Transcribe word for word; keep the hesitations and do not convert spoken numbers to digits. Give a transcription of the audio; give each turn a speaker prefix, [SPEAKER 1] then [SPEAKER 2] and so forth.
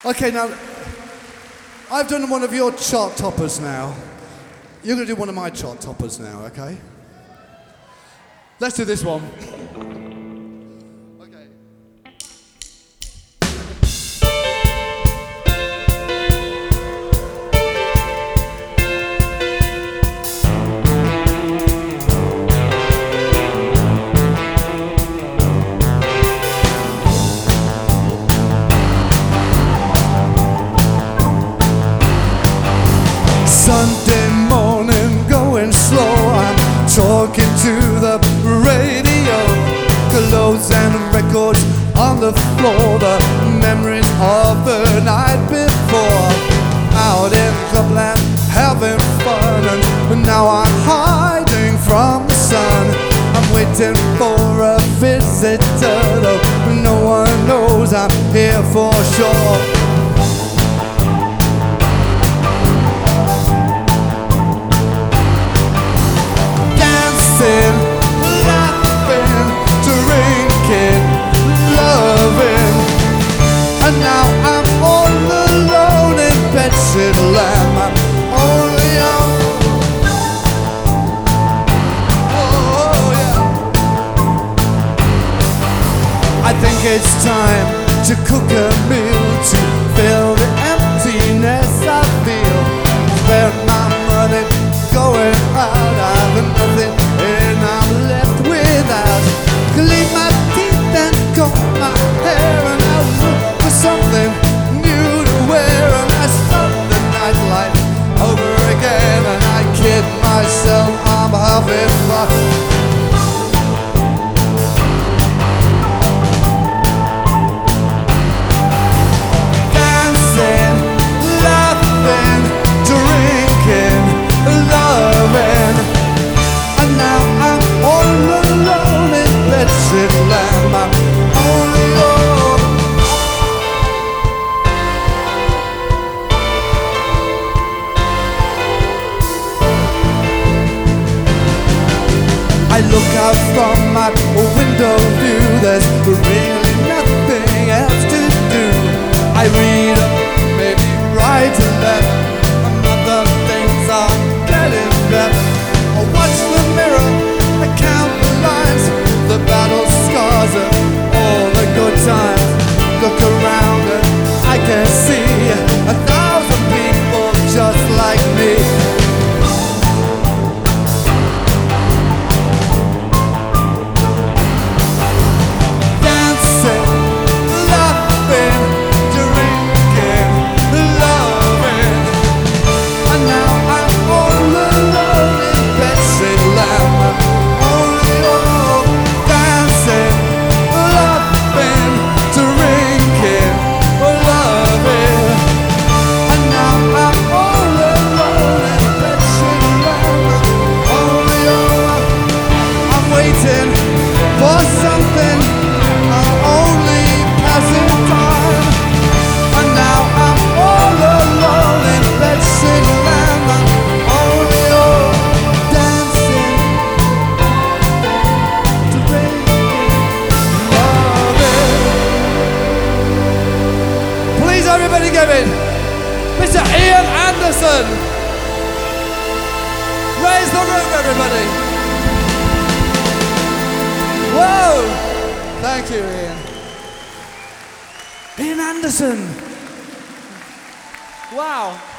[SPEAKER 1] Okay, now, I've done one of your chart toppers now. You're going to do one of my chart toppers now, okay? Let's do this one. Okay. Sunday morning, going slow, I'm talking to the radio. Clothes and records on the floor, the memories of the night before. Out in clubland, having fun, and now I'm hiding from the sun. I'm waiting for a visitor, though no one knows I'm here for sure. Laughing, drinking, loving, and now I'm all alone in Betsy-Lamb. I'm only on. Oh yeah. I think it's time to cook a meal to fill the emptiness I feel. Spend my money going out, I've nothing and I'm left without. Clean my teeth and comb my hair, and I look for something new to wear. And I start the nightlife over again, and I kid myself I'm having fun. Dancing, laughing, drinking, loving, and now I'm all alone in Betsy-Lamb. I'm only alone. I look out from my window view, there's really nothing else to do. I read up, maybe right and left, and other things are getting better. I watch the mirror, I count the lines, the battle scars of all the good times. Look around and I can see a thousand people just like me. Dancing, laughing, drinking, loving, and now I'm all alone in Betsy-Lamb. I'm only alone. Dancing, laughing, drinking, loving, and now I'm all alone in Betsy-Lamb. I'm only alone. I'm waiting for something, I'm only passing time, and now I'm all alone in Betsy-Lamb. I'm only alone. Dancing, drinking, loving. Please everybody give it Mister Ian Anderson. Raise the roof, everybody. Whoa! Thank you, Ian. Ian Anderson. Wow.